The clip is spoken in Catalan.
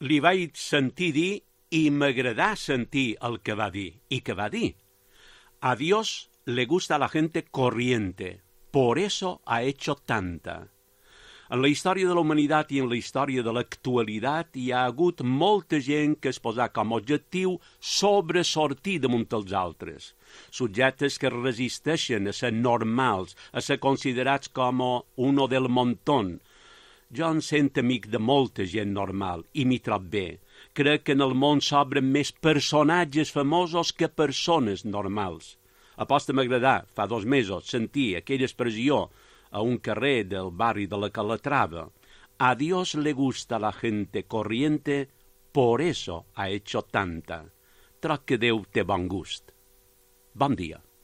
li vaig sentir dir i m'agradà sentir el que va dir. I què va dir? A Dios le gusta la gente corriente, por eso ha hecho tanta. En la història de la humanitat i en la història de l'actualitat hi ha hagut molta gent que es posà com a objectiu sobresortir damunt els altres. Subjectes que resisteixen a ser normals, a ser considerats com uno del montón. Jo em sent amic de molta gent normal i m'hi trob bé. Crec que en el món s'obren més personatges famosos que persones normals. Aposta m'agradar, fa 2 mesos, sentir aquella expressió a un carrer del barri de la Calatrava. A Dios le gusta la gente corriente, por eso ha hecho tanta. Troc que Déu té bon gust. Bon dia.